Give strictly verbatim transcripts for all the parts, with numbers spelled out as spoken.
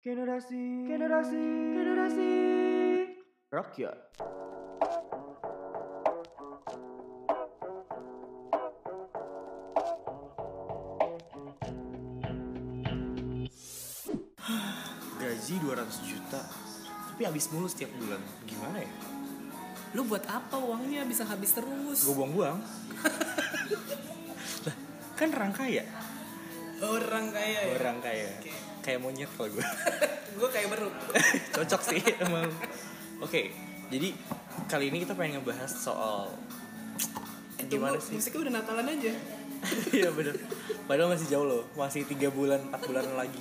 Generasi, generasi, generasi rakyat. Gaji dua ratus juta, tapi habis mulu setiap bulan. Gimana ya? Lu buat apa uangnya bisa habis terus? Gue buang-buang. Lah, kan orang kaya. Orang kaya ya? Orang kaya. Okay. Kayak monyet kalau gue. Gue kayak beruk. Cocok sih emang. Oke, okay, jadi kali ini kita pengen ngebahas soal eh, gimana tunggu, sih? Musiknya udah Natalan aja. Iya bener. Padahal masih jauh loh, masih tiga bulan, empat bulan lagi.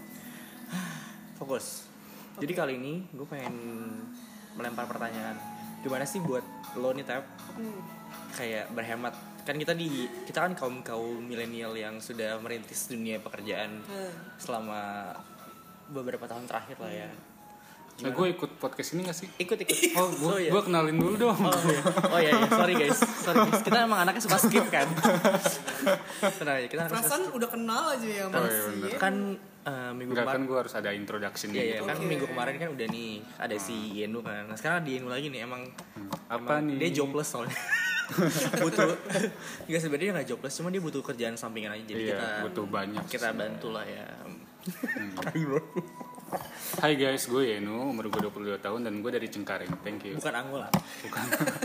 Fokus. Okay. Jadi kali ini gue pengen melempar pertanyaan. Gimana sih buat lo nih Tep? Hmm. Kayak berhemat. Kan kita di kita kan kaum kaum milenial yang sudah merintis dunia pekerjaan hmm. selama beberapa tahun terakhir lah ya. Nah, gue ikut podcast ini gak sih? Ikut ikut. Oh, gue, oh, iya. gue kenalin dulu dong. Oh iya, oh iya, iya. sorry guys, sorry guys. Kita emang anaknya suka skip kan. Tenang aja, kita perasaan udah kenal aja ya kan, masih. Oh, iya, kan uh, minggu kemarin kan gue harus ada introduction iya, gitu. Iya, kan okay. Minggu kemarin kan udah nih ada si Yenu kan. Nah sekarang di Yenu lagi nih emang. Hmm. Apa emang nih? Dia jobless soalnya. butuh nggak sebenarnya nggak jobless, cuma dia butuh kerjaan sampingan aja. Jadi iya, kita butuh banyak. Kita bantu lah ya. Hmm. Hai guys, gue Yenu, umur gue dua puluh dua tahun dan gue dari Cengkareng. Thank you. Bukan Angola. Bukan.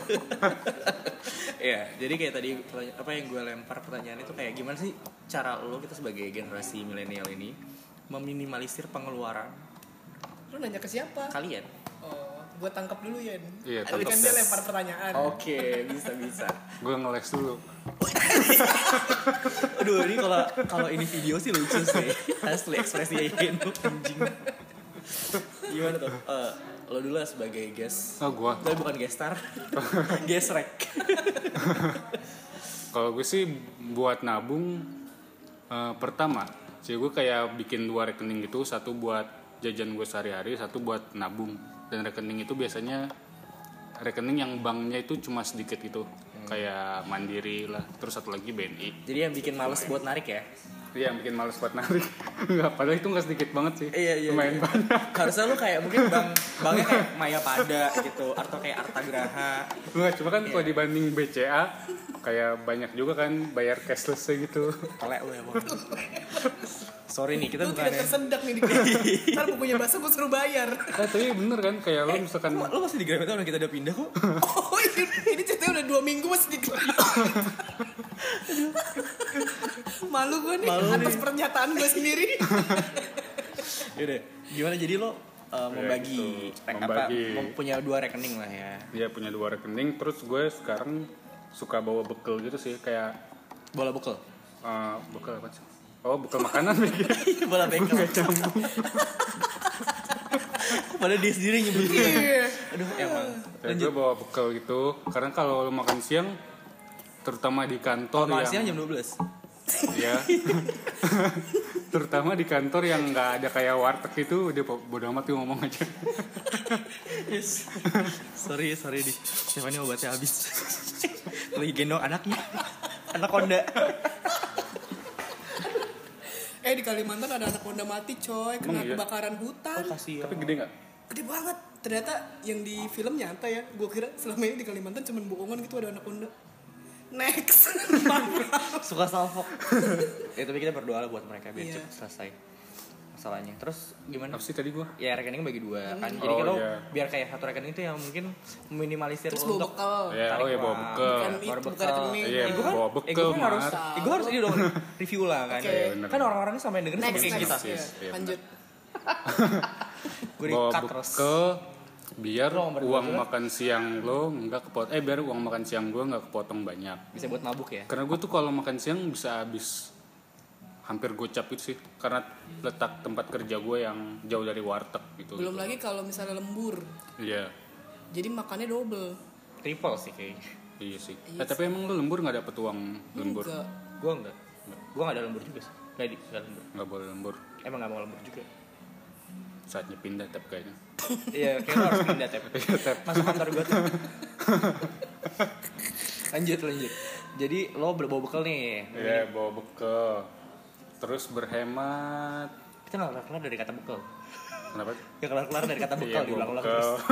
Ya, jadi kayak tadi apa yang gue lempar pertanyaan itu kayak gimana sih cara lo kita sebagai generasi milenial ini meminimalisir pengeluaran? Lo nanya ke siapa? Kalian. Oh, gue tangkap dulu ya. Iya, tadi kan dia lempar pertanyaan. Oke, okay, bisa bisa. Gue ngeles dulu. Aduh, ini kalau kalau ini video sih lucu sih. Asli ekspresi Yenu anjing. Gimana tuh? Uh, lo dulu lah sebagai guest. Oh, gua. Tapi bukan guest star. Guest rec. Kalau gue sih buat nabung uh, pertama, sih gue kayak bikin dua rekening gitu, satu buat jajan gue sehari-hari, satu buat nabung. Dan rekening itu biasanya rekening yang banknya itu cuma sedikit gitu. Hmm. Kayak Mandiri lah, terus satu lagi B N I. Jadi yang bikin males buat narik ya? Iya, yang bikin males buat narik. Enggak, padahal itu nggak sedikit banget sih. Iya, iya. Lumayan iya. banyak. Harusnya lu kayak mungkin bank banknya kayak Mayapada gitu, atau kayak Artagraha. Enggak, cuma kan yeah. Kalau dibanding B C A kayak banyak juga kan bayar cashless gitu. Telek lu emang. Sorry nih, kita bukan. Lu bukan tidak tersendak nih di ntar bukunya bahasa gue suruh bayar. Nah, tapi bener kan kayak lo misalkan lo masih di Gramet orang kita udah pindah kok. Oh ini, ini ceritanya udah dua minggu masih di Gramet. Malu gue nih Malu atas nih. Pernyataan gue sendiri. Yaudah, gimana jadi lo uh, membagi, ya, gitu. membagi apa, punya dua rekening lah ya? Iya, punya dua rekening. Terus gue sekarang suka bawa bekal gitu sih, kayak bola bekal. Uh, bekal apa sih? Oh, bekal makanan mikir. Bola bekal. Gak nyambung. Padahal dia sendiri nyebutnya. Aduh, emang. Kayak gue bawa bekal gitu, karena kalau lo makan siang, terutama di kantor oh, yang siang jam dua belas. Iya. Terutama di kantor yang nggak ada kayak warteg itu, dia bodo amat tuh ngomong aja. Yes. Sorry, sorry di. Siapa nih obatnya habis? Lagi gendong anaknya. Anak Honda. Eh di Kalimantan ada anak Honda mati coy, kena iya? kebakaran hutan. Oh, kasihan. Tapi gede nggak? Gede banget. Ternyata yang di film nyata ya. Gue kira selama ini di Kalimantan cuma bohongan gitu ada anak Honda. Next. Suka salfok. Ya tapi kita berdoa lah buat mereka biar yeah. cepat selesai masalahnya. Terus gimana? Apa sih tadi gua? Ya rekening bagi dua kan. Hmm. Jadi oh, kalau yeah. biar kayak satu rekening itu yang mungkin meminimalisir terus untuk bekal. Ya, oh ya bawa bekal. Bukan itu, bukan rekening. Iya, eh, bawa bekal. Eh, gue kan harus, eh, gue harus ini dong review lah kan. Okay. Kan orang-orang ini sampai dengerin sama kayak kita. Yes, yeah. Lanjut. Gue bawa di-cut terus. bekal biar lo uang makan siang lo nggak kepotong. Eh biar uang makan siang gue nggak kepotong banyak. Bisa buat mabuk ya. Karena gue tuh kalau makan siang bisa habis hampir gocap gitu sih, karena letak tempat kerja gue yang jauh dari warteg gitu. Belum gitu. lagi kalau misalnya lembur. Iya. Jadi makannya double. Triple sih kayaknya. Iya sih. Iya eh, tapi emang lo lembur nggak dapet uang lembur? Enggak. Gue enggak. Gue nggak ada lembur juga sih. Nggak di, nggak lembur. Nggak boleh lembur. Emang nggak mau lembur juga. Saatnya pindah tapi kayaknya. Iya, kayaknya lo harus pindah tep. Masuk kantor gue tuh. Lanjut lanjut. Jadi lo bawa bekal nih. Iya, yeah, bawa bekal. Terus berhemat. Kita nggak keluar dari kata bekal. Kenapa? Ya keluar-keluar dari kata bekal Iya, diulang-ulang bekal. terus.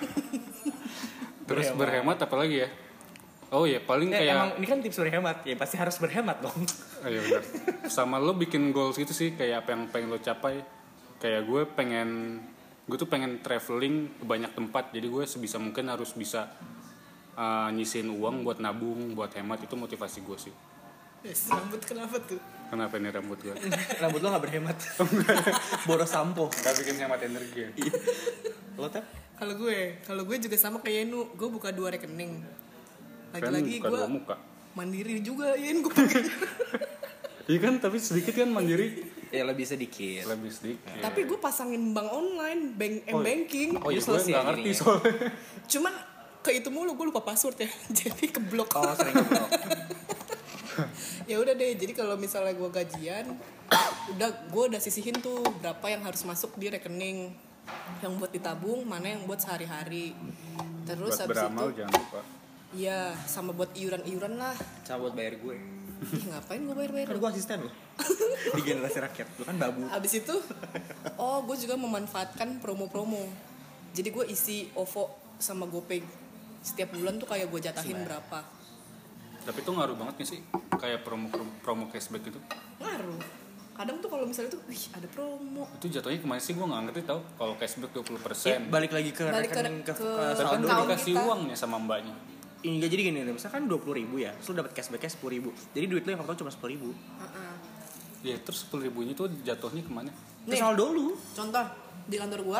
Terus Berhemat. berhemat apa lagi ya? Oh ya paling Eh, kayak emang ini kan tips berhemat, ya pasti harus berhemat dong. oh, iya benar. Sama lo bikin goals gitu sih, kayak apa yang pengen lo capai. Kayak gue pengen gue tuh pengen traveling ke banyak tempat, jadi gue sebisa mungkin harus bisa uh, nyisin uang buat nabung, buat hemat. Itu motivasi gue sih. Yes, rambut kenapa tuh? Kenapa ini rambut gue? Rambut lo gak berhemat. Boros sampo. Gak bikin hemat energi ya? Lo tep? Kalau gue, kalau gue juga sama kayak Yenu, gue buka dua rekening. Kan Lagi-lagi bukan gue dua muka. mandiri juga, Yen gue pakai. Iya kan, tapi sedikit kan mandiri. Ya lebih sedikit. Lebih sedikit. Tapi gue pasangin bank online, bank m banking. Oh iya, gue selesai nggak ngerti ininya. soalnya. Cuman ke itu mulu gue lupa password ya, jadi keblok. Oh sering keblok. Ya udah deh, jadi kalau misalnya gue gajian, udah gue udah sisihin tuh berapa yang harus masuk di rekening, yang buat ditabung, mana yang buat sehari-hari. Terus Buat habis beramal itu, jangan lupa. iya sama buat iuran-iuran lah. Coba buat bayar gue. Ih, ngapain gue bayar-bayar? Kan gue asisten lo. Di generasi rakyat. Lo kan babu. Abis itu, oh gue juga memanfaatkan promo-promo. Jadi gue isi O V O sama GoPay setiap bulan tuh kayak gue jatahin Sebenarnya. berapa. Tapi itu ngaruh banget gak sih? Kayak promo promo cashback itu. Ngaruh. Kadang tuh kalau misalnya tuh, wih ada promo. Itu jatuhnya kemana sih? Gue gak ngerti tau. Kalau cashback dua puluh Ya, persen. balik lagi ke Balik ke- rekening ke, ke- ke Tapi kan saldo. udah Account dikasih kita. uangnya sama mbaknya. Ini jadi gini nih, misalkan dua puluh ribu ya, terus lo dapet cashbacknya sepuluh ribu. Jadi duit lo yang kamu cuma sepuluh ribu. Uh-uh. Ya terus sepuluh ribunya tuh jatuhnya kemana? Ke Nih. saldo lu. Contoh, di kantor gue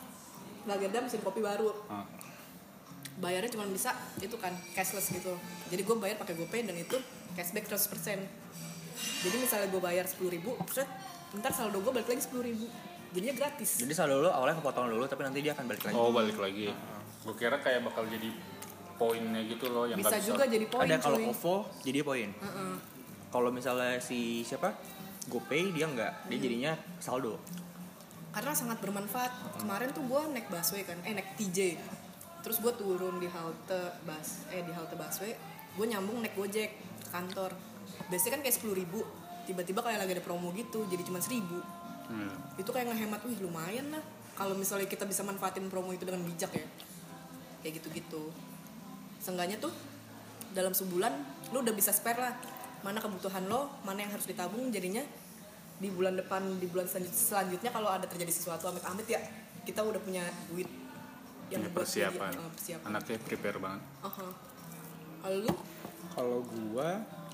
lagi ada mesin kopi baru. Ah. Bayarnya cuma bisa itu kan cashless gitu. Jadi gue bayar pakai GoPay dan itu cashback seratus persen. Jadi misalnya gue bayar sepuluh ribu, set, ntar saldo gue balik lagi sepuluh ribu. Jadinya gratis. Jadi saldo lo awalnya kepotong dulu, tapi nanti dia akan balik lagi. Oh balik lagi. Gue kira kayak bakal jadi poinnya gitu loh yang Bisa nggak juga jadi poin. Ada kalau cuy. O V O jadi poin. Uh-uh. Kalau misalnya si siapa GoPay dia enggak, dia jadinya saldo. Karena sangat bermanfaat. Kemarin tuh gue naik busway kan, eh naik T J. Terus gue turun di halte bus, eh di halte busway, gue nyambung naik Gojek ke kantor. Biasanya kan kayak sepuluh ribu, tiba-tiba kayak lagi ada promo gitu, jadi cuma seribu. Hmm. Itu kayak ngehemat, wih lumayan lah. Kalau misalnya kita bisa manfaatin promo itu dengan bijak ya, kayak gitu-gitu. Seenggaknya tuh dalam sebulan lo udah bisa spare lah. Mana kebutuhan lo, mana yang harus ditabung, jadinya di bulan depan, di bulan selanjut- selanjutnya kalau ada terjadi sesuatu amit-amit ya kita udah punya duit yang Punya buat persiapan. jadi, uh, persiapan. Anaknya prepare banget. Aha. Kalau lu Kalau gua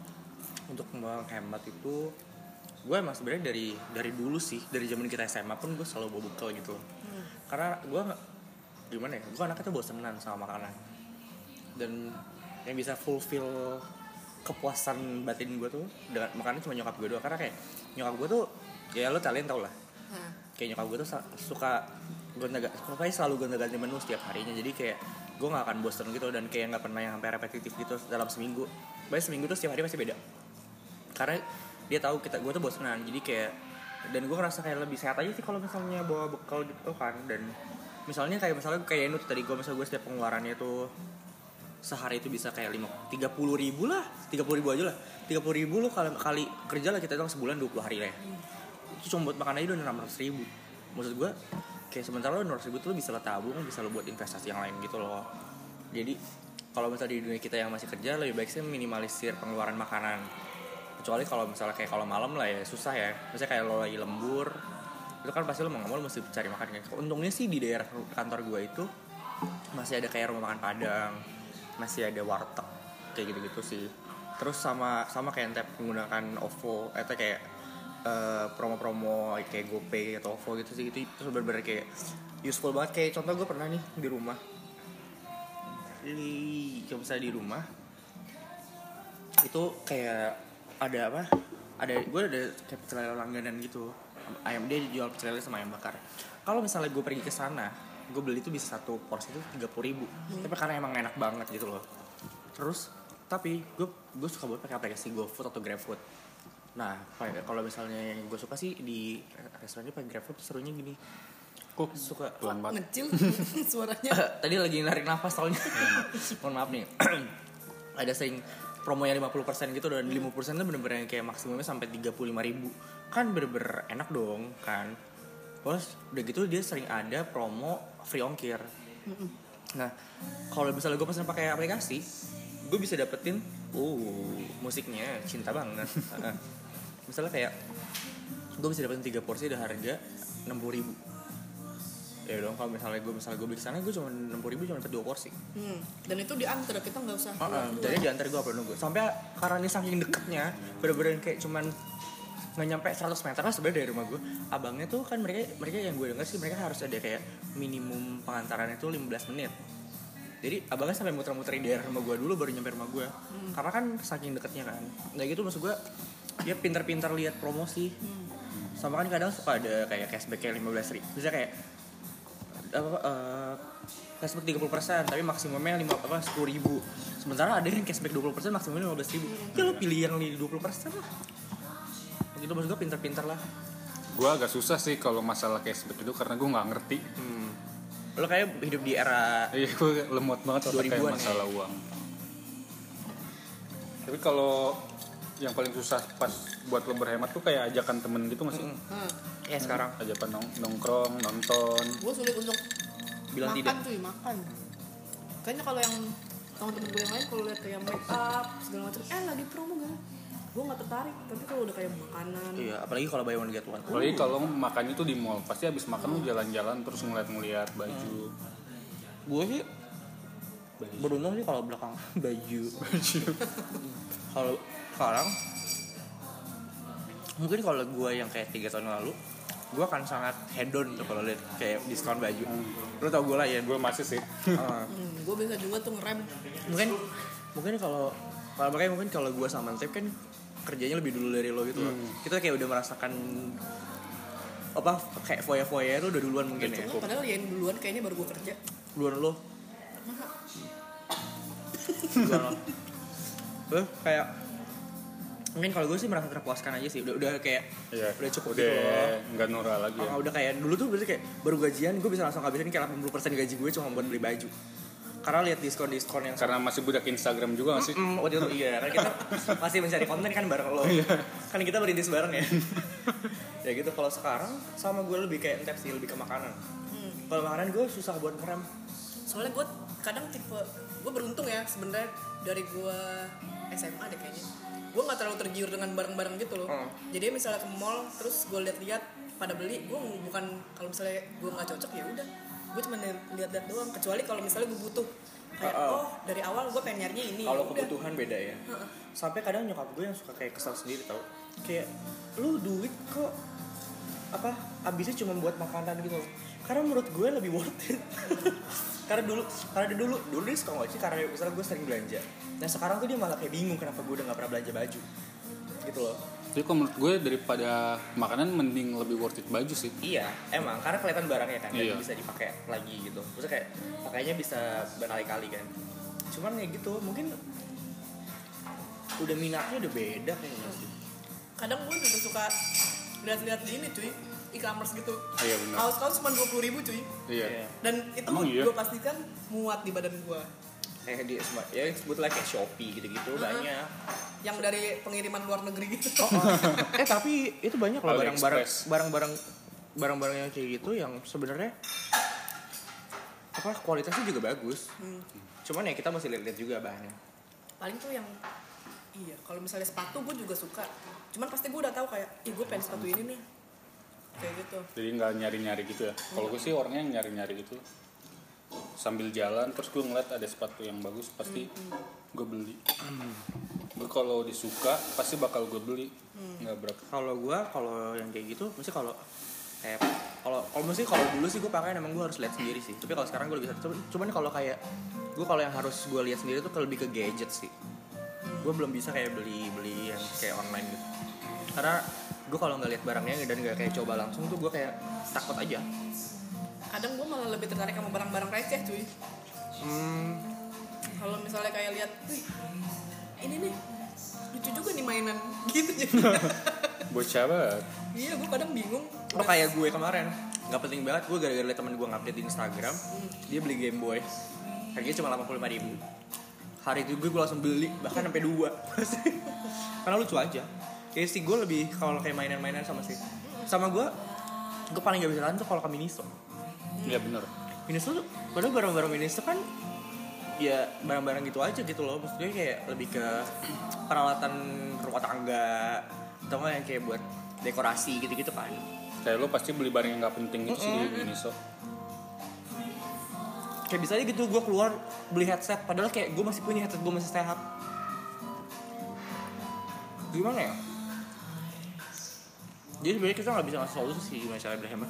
untuk menghemat itu gue emang sebenarnya dari dari dulu sih, dari zaman kita S M A pun gue selalu bawa bekal gitu. Hmm. Karena gue nggak gimana ya, gue anaknya tuh bosenan sama makanan dan yang bisa fulfill kepuasan batin gue tuh dengan makanan cuma nyokap gue doang. Karena kayak nyokap gue tuh ya lo kalian tau lah, nah, kayak nyokap gue tuh sa- suka gonta pokoknya selalu gonta ganti menu setiap harinya. Jadi kayak gue nggak akan bosen gitu dan kayak nggak pernah yang sampai repetitif gitu dalam seminggu. Baik seminggu tuh setiap hari pasti beda. Karena dia tahu kita gue tuh bosenan. Jadi kayak dan gue ngerasa kayak lebih sehat aja sih kalau misalnya bawa bekal gitu kan. Dan misalnya kayak misalnya kayak Enu tadi gue misalnya gue setiap pengeluarannya tuh sehari itu bisa kayak lima tiga puluh ribu lah, tiga puluh ribu aja lah, tiga puluh ribu lo kali kali kerja lah kita hitung sebulan dua puluh hari lah ya. Itu cuma buat makan aja udah enam ratus ribu. Maksud gue kayak sementara lo enam ratus ribu tuh lo bisa lo tabung, bisa lo buat investasi yang lain gitu loh. Jadi kalau misalnya di dunia kita yang masih kerja lebih baik sih minimalisir pengeluaran makanan. Kecuali kalau misalnya kayak kalau malam lah ya susah ya. Misalnya kayak lo lagi lembur, itu kan pasti lo mau nggak mau lo mesti cari makan kan. Untungnya sih di daerah kantor gue itu masih ada kayak rumah makan Padang, masih ada warteg kayak gitu-gitu sih. Terus sama sama kayak Entep menggunakan O V O atau kayak uh, promo-promo kayak GoPay atau O V O gitu sih. Itu itu bener-bener kayak useful banget. Kayak contoh gue pernah nih di rumah. Di kalau misalnya di rumah itu kayak ada apa? Ada gue ada kayak pecel lele langganan gitu. Ayam dia jual pecel lele sama ayam bakar. Kalau misalnya gue pergi ke sana, gue beli itu bisa satu porsi itu tiga puluh ribu. Hmm. Tapi karena emang enak banget gitu loh. Terus tapi gue gue suka banget pakai aplikasi GoFood atau GrabFood. Nah kalau misalnya yang gue suka sih di restoran ini pakai GrabFood serunya gini. Kok Suka pelan banget. ngecil suaranya. tadi lagi narik nafas soalnya. Mohon maaf nih. Ada sering promonya lima puluh persen gitu dan lima puluh persen itu bener-bener yang kayak maksimumnya sampai tiga puluh lima ribu. Kan bener-bener enak dong kan. Terus udah gitu dia sering ada promo free ongkir. Nah kalau misalnya gue pesan pakai aplikasi, gue bisa dapetin uh musiknya cinta banget. Misalnya kayak gue bisa dapetin tiga porsi dengan harga enam puluh ribu. Ya dong, kalau misalnya gue misalnya gue beli kesana gue cuma enam puluh ribu cuma dapat dua porsi. Hmm. Dan itu diantar, kita nggak usah. Uh-uh. Jadi diantar gue perlu nunggu. Sampai karena ini saking deketnya, bener-bener kayak cuman nggak nyampe seratus meter lah sebenarnya dari rumah gue. Abangnya tuh kan mereka mereka yang gue denger sih mereka harus ada kayak minimum pengantaran itu lima belas menit. Jadi abangnya sampai muter-muterin di daerah rumah gue dulu baru nyampe rumah gue. Hmm. Karena kan saking deketnya kan. Nah gitu maksud gue dia pintar-pintar lihat promosi. Hmm. Sama kan kadang suka ada kayak cashback kayak lima belas ribu. Bisa kayak apa uh, cashback tiga puluh persen tapi maksimumnya lima apa sepuluh ribu. Sementara ada yang cashback dua puluh persen maksimumnya lima belas ribu. Ya lo pilih yang dua puluh persen lah. Begitu maksud gue pintar-pintar lah. Gue agak susah sih kalau masalah cashback itu karena gue nggak ngerti. Hmm. Lo kayak hidup di era Iya, gue lemot banget otak kayak masalah ya. Uang. Tapi kalau yang paling susah pas buat lo berhemat tuh kayak ajakan temen gitu nggak sih? Hmm. Ya sekarang ajakan nong- nongkrong, nonton. Gue sulit untuk bilang makan tidak. cuy, makan. Kayaknya kalau yang teman-teman gue yang lain kalau lihat kayak make up segala macam, eh lagi promo gak? Gue nggak tertarik. Tapi kalau udah kayak makanan. Iya, apalagi kalau buy one get one. Apalagi kalau makan itu di mall, pasti habis makan lu jalan-jalan terus ngeliat-ngeliat baju. Gue sih beruntung sih kalau belakang baju. Kalau sekarang mungkin kalau gue yang kayak tiga tahun lalu gue akan sangat hedon tuh kalau lihat kayak diskon baju. Hmm. Lo tau gue lah ya. Gue masih sih. uh, Hmm, gue bisa juga tuh ngerem. mungkin mungkin kalau kalau makanya mungkin kalau gue sama Tep kan kerjanya lebih dulu dari lo gitu loh. Hmm. Kita kayak udah merasakan apa kayak foya-foya itu udah duluan mungkin ya. Oh, padahal yang duluan kayaknya baru gue kerja. Duluan lo. Duluan lo. Lo kayak mungkin kalau gue sih merasa terpuaskan aja sih. Udah udah kayak Iya, udah cukup udah gitu loh. Nggak norak lagi. Ya. Ah, udah kayak dulu tuh berarti kayak baru gajian gue bisa langsung habisin kayak delapan puluh persen gaji gue cuma buat beli baju. Karena lihat diskon-diskon yang Karena masih budak Instagram juga nggak sih? Mm, waktu itu iya, kan kita masih mencari konten kan bareng lo. Kan kita berintis bareng ya. Ya gitu. Kalau sekarang sama gue lebih kayak entep sih, lebih ke makanan. Hmm. Kalau makanan gue susah buat ngerem. Soalnya gue kadang tipe gue beruntung ya sebenarnya dari gue S M A deh kayaknya. Gue nggak terlalu tergiur dengan barang-barang gitu loh. Hmm. Jadi misalnya ke mall terus gue lihat-lihat pada beli, gue bukan kalau misalnya gue nggak cocok ya udah, gue cuma lihat-lihat doang. Kecuali kalau misalnya gue butuh kayak Uh-uh. oh dari awal gue pengen nyarinya ini. Kalau udah. kebutuhan beda ya. Uh-uh. Sampai kadang nyokap gue yang suka kayak kesal sendiri tau. Kayak lu duit kok apa habisnya cuma buat makanan gitu. Karena menurut gue lebih worth it. Karena dulu karena dulu dulu dia suka ngoceh karena misalnya gue sering belanja. Nah sekarang tuh dia malah kayak bingung kenapa gue udah nggak pernah belanja baju gitu loh. Jadi kalau menurut gue daripada makanan mending lebih worth it baju sih. Iya emang karena kelihatan barangnya kan dan Iya. bisa dipakai lagi gitu. Maksudnya kayak pakainya bisa berkali-kali kan. Cuman kayak gitu mungkin udah minatnya udah beda kayaknya sih. Kadang gue juga suka lihat-lihat di ini cuy, e-commerce gitu. Oh, iya benar. Kaos-kaos cuma dua puluh ribu cuy. Iya. Dan itu Emang iya? gue pastikan muat di badan gue. Kayak di ya sebutlah kayak Shopee gitu-gitu Uh-huh. banyak. Yang dari pengiriman luar negeri gitu. Oh, oh. eh tapi itu banyak loh barang-barang AliExpress. barang-barang barang-barang yang kayak gitu yang sebenarnya apa kualitasnya juga bagus. Hmm. Cuman ya kita masih lihat-lihat juga bahannya. Paling tuh yang iya, kalau misalnya sepatu gue juga suka. Cuman pasti gue udah tahu kayak, ih gue pengen sepatu ini nih. Kayak gitu. Jadi nggak nyari-nyari gitu ya. Kalau gue sih orangnya yang nyari-nyari gitu. Sambil jalan terus gue ngeliat ada sepatu yang bagus pasti gue beli. Gue kalau disuka pasti bakal gue beli. Nggak berapa. Kalau gua kalau yang kayak gitu mesti kalau kayak kalau kalau mesti kalau dulu sih gue pakai emang gue harus lihat sendiri sih. Tapi kalau sekarang gue lebih cuman, cuman kalau kayak gue kalau yang harus gue lihat sendiri tuh lebih ke gadget sih. Gue belum bisa kayak beli beli yang kayak online gitu. Karena gue kalau nggak lihat barangnya dan nggak kayak coba langsung tuh gue kayak takut aja. Kadang gue malah lebih tertarik sama barang-barang receh cuy. Hmm, Kalau misalnya kayak lihat, wih ini nih lucu juga nih mainan gitu jadi. Bocah banget. Iya gue kadang bingung. oh kayak gue kemarin nggak penting banget gue gara-gara liat temen gue ngupdate di Instagram dia beli Game Boy harganya cuma delapan puluh lima ribu. Hari itu gue, gue langsung beli bahkan sampai dua karena lucu aja. Kayak sih gue lebih kalau kayak mainan-mainan sama sih sama gue gue paling gak bisa tahan tuh kalau ke Miniso. Iya benar. Miniso tuh padahal barang-barang Miniso kan ya barang-barang gitu aja gitu loh, maksudnya kayak lebih ke peralatan rumah tangga atau nggak yang kayak buat dekorasi gitu-gitu kan. Kayak lo pasti beli barang yang nggak penting gitu sih di Miniso. Kayak bisa aja gitu gue keluar beli headset padahal kayak gue masih punya headset, gue masih sehat. Gimana ya? Jadi sebenarnya kita nggak bisa ngasih solusi sih gimana cara berhemat.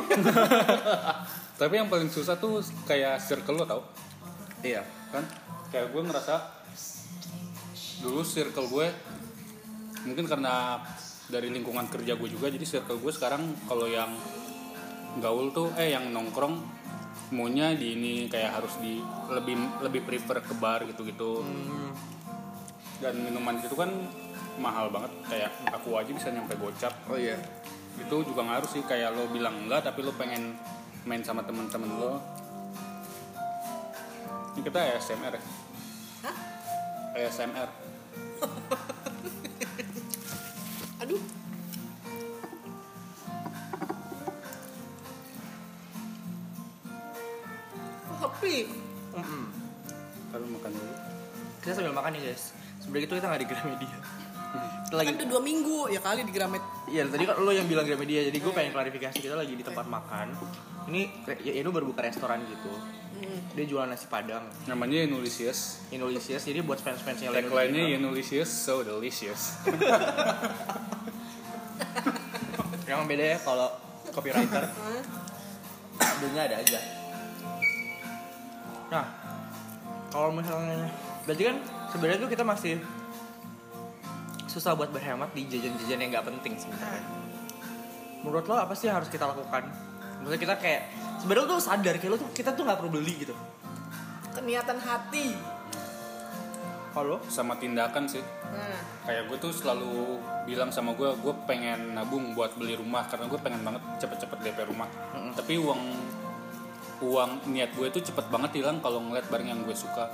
Tapi yang paling susah tuh kayak circle lo tau. Iya. Kan kayak gue ngerasa dulu circle gue mungkin karena dari lingkungan kerja gue juga, jadi circle gue sekarang kalau yang gaul tuh eh yang nongkrong maunya di ini kayak harus di lebih lebih prefer ke bar gitu-gitu. Hmm. Dan minuman itu kan mahal banget, kayak aku aja bisa nyampe gocap. Oh iya. Itu juga ngaruh sih, kayak lo bilang enggak tapi lo pengen main sama temen-temen lo. Ini kita A S M R ya? Hah? A S M R. Aduh. Happy. Mm-mm. Kalau makan dulu. Kita sambil makan nih guys. Sebenarnya itu kita nggak di Gramedia. Kita lagi. Kan udah dua minggu ya kali di Gramet. Iya tadi kan lo yang bilang Gramedia, jadi gue pengen klarifikasi, kita lagi di tempat makan. Ini ya itu baru buka restoran gitu. Hmm. Dia jualan nasi padang. Namanya Inulisius. Indonesia, jadi buat fans-fansnya Leno Tagline-nya Dino. Inulisius so delicious. Yang beda ya kalau copywriter. Dunia ada aja. Nah, kalau misalnya berarti kan sebenarnya tuh kita masih susah buat berhemat di jajan-jajan yang nggak penting sebenarnya. Menurut lo apa sih yang harus kita lakukan? Maksudnya kita kayak sebenarnya tuh sadar kayak lo tuh kita tuh nggak perlu beli gitu. Keniatan hati. Kalau Sama tindakan sih. Nah, Kayak gue tuh selalu bilang sama gue, gue pengen nabung buat beli rumah karena gue pengen banget cepet-cepet D P rumah. Mm-mm. Tapi uang uang niat gue tuh cepet banget hilang kalau ngeliat barang yang gue suka.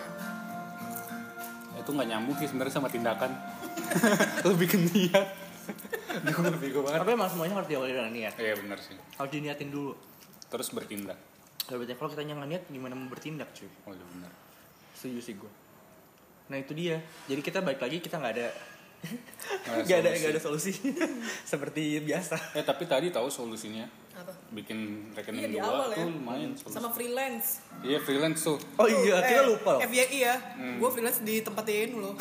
nah. Itu nggak nyambung sih sebenarnya sama tindakan. Lebih ke niat. Gue lebih gue banget. tapi emang semuanya harus diawali dengan niat. Iya benar sih. Harus diniatin dulu. Terus bertindak. Kalau berarti kalau kita nggak niat gimana mau bertindak cuy? Oh iya benar. Setuju sih gue. Nah itu dia. Jadi kita balik lagi kita nggak ada Nggak ada nggak ada solusi. nggak ada solusi seperti biasa. Eh tapi tadi tahu solusinya Apa? bikin Iya rekening di dua awal ya. tuh lumayan solusi. Sama freelance. Iya freelance tuh. Oh iya, kita Eh, lupa loh. F Y I ya. Hmm. Gue freelance di tempat ini loh.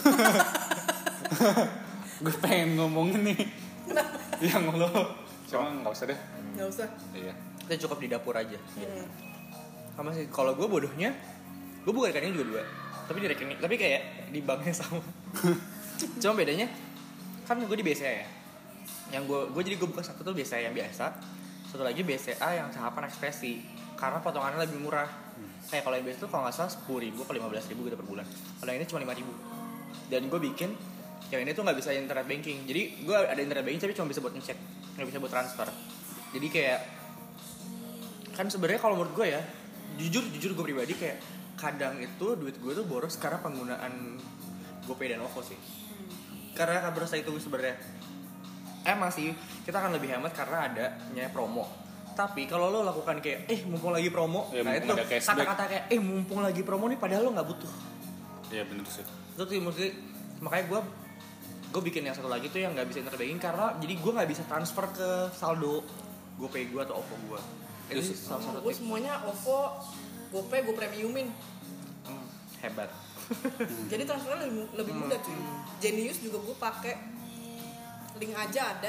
Gue pengen ngomongin nih yang lo cuma nggak usah deh. Nggak usah. Iya. Kita cukup di dapur aja. Hmm. Sama sih. Kalau gue bodohnya, gue buka rekening juga dua. Tapi di rekening, tapi kayak di banknya sama. Cuma bedanya, kan gue di B C A ya. Yang gue, gue jadi gue buka satu tuh B C A yang biasa. Satu lagi B C A yang tahapan ekspresi. Karena potongannya lebih murah. Kayak kalau yang biasa tuh kalau nggak salah sepuluh ribu ke lima belas ribu gitu per bulan. Kalau yang ini cuma lima ribu. Dan gue bikin yang ini tuh nggak bisa internet banking. Jadi gue ada internet banking tapi cuma bisa buat ngecek, nggak bisa buat transfer. Jadi kayak kan sebenarnya kalau menurut gue ya, jujur jujur gue pribadi kayak kadang itu duit gue tuh boros karena penggunaan GoPay dan OVO sih. Karena kan berasa itu sebenarnya emang sih kita akan lebih hemat karena adanya promo. Tapi kalau lo lakukan kayak eh mumpung lagi promo, Ya, nah itu mumpung ada cashback. kata-kata kayak eh mumpung lagi promo nih padahal lo nggak butuh. Iya bener sih. Itu sih mesti makanya gue gue bikin yang satu lagi tuh yang nggak bisa internet banking karena jadi gue nggak bisa transfer ke saldo GoPay gue atau OVO gue. Itu sih salah satu Gue tips. semuanya OVO, GoPay, gue premiumin. Hmm, hebat. Jadi transfernya lebih, lebih mudah cuy. Genius juga gue pakai link aja ada.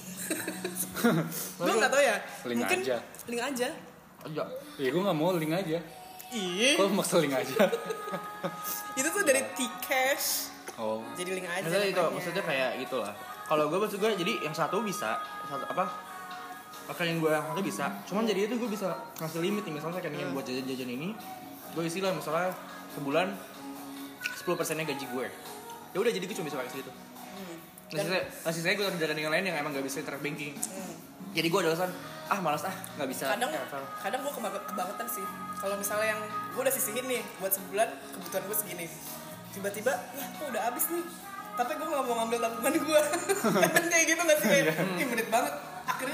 Gue nggak tahu ya. Link Mungkin aja. link aja. Aja. Iya gue nggak mau link aja. Iya. Kok maksa link aja? Itu tuh dari T-Cash. Oh. Jadi link aja. Maksudnya itu namanya. maksudnya kayak gitulah. Kalau gue maksud gue jadi yang satu bisa satu apa? Rekening gue yang satu bisa. Cuman jadi itu gue bisa ngasih limit nih misalnya rekening buat jajan-jajan ini. Gue isi lah misalnya sebulan sepuluh persennya gaji gue. Ya udah jadi gue cuma bisa pakai segitu. Hmm. Nah, sisanya, nah, sisanya gue ada rekening lain yang emang gak bisa internet banking. Hmm. Jadi gue ada alasan ah malas ah nggak bisa. Kadang Eh, apa. kadang gue kebang- kebangetan sih. Kalau misalnya yang gue udah sisihin nih buat sebulan kebutuhan gue segini. Tiba-tiba wah kok udah habis nih. Tapi gue nggak mau ngambil tabungan gue. Kadang kayak gitu nggak sih kayak ini menit banget. Akhirnya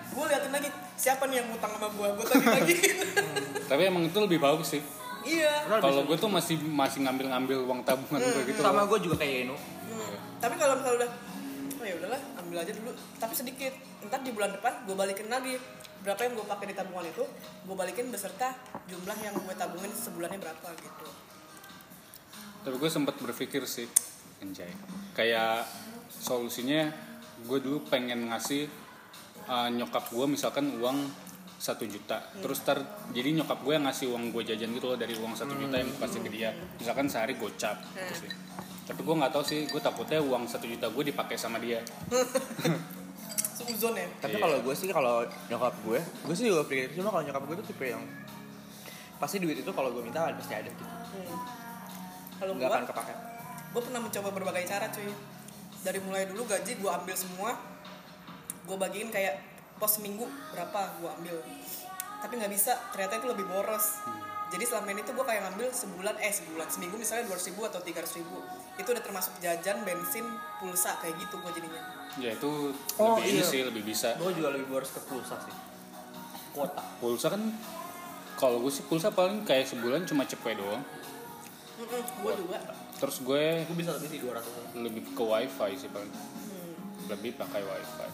gue liatin lagi siapa nih yang ngutang sama gue, gue tagih-tagihin. Tapi emang itu lebih bagus sih. Iya. Kalau gue tuh masih masih ngambil-ngambil uang tabungan gue gitu. Sama gue juga kayak Eno. Hmm. Tapi kalau misalnya udah, oh ya udahlah, ambil aja dulu. Tapi sedikit. Ntar di bulan depan gue balikin lagi. Berapa yang gue pakai di tabungan itu, gue balikin beserta jumlah yang gue tabungin sebulannya berapa gitu. Tapi gue sempat berpikir sih, anjay. Kayak solusinya gue dulu pengen ngasih uh, nyokap gue misalkan uang satu juta. Hmm. Terus tar jadi nyokap gue yang ngasih uang gue jajan gitu loh dari uang satu juta yang gue kasih ke dia. Misalkan sehari gocap gitu sih. Tapi gue nggak tahu sih, gue takutnya uang satu juta gue dipakai sama dia. Suzon ya. Tapi Iya. kalau gue sih, kalau nyokap gue, gue sih juga pikir cuma kalau nyokap gue tuh tipe yang pasti duit itu kalau gue minta pasti ada gitu. Hmm. Kalau gue, Nggak akan kepake. gue pernah mencoba berbagai cara cuy. Dari mulai dulu gaji gue ambil semua, gue bagiin kayak pos seminggu berapa gue ambil. Tapi nggak bisa, ternyata itu lebih boros. Jadi selama ini tuh gue kayak ngambil sebulan, eh sebulan, seminggu misalnya dua ratus ribu atau tiga ratus ribu. Itu udah termasuk jajan, bensin, pulsa kayak gitu gue jadinya. Ya itu Oh, lebih ini iya. sih, lebih bisa. Gue juga lebih boros ke pulsa sih. Kuota. Pulsa kan, kalau gue sih pulsa paling kayak sebulan cuma cepet doang. Mm-mm, gue juga. Terus gue Gue bisa lebih sih dua ratus. lebih ke wifi sih paling. Hmm. Lebih pakai wifi.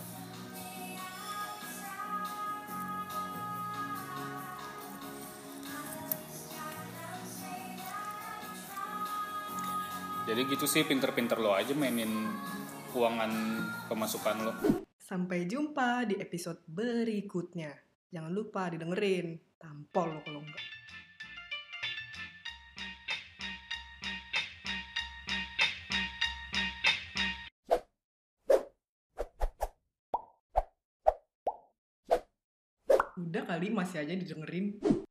Jadi gitu sih, pinter-pinter lo aja mainin keuangan pemasukan lo. Sampai jumpa di episode berikutnya. Jangan lupa didengerin. Tampol lo kalau enggak. Udah kali masih aja didengerin.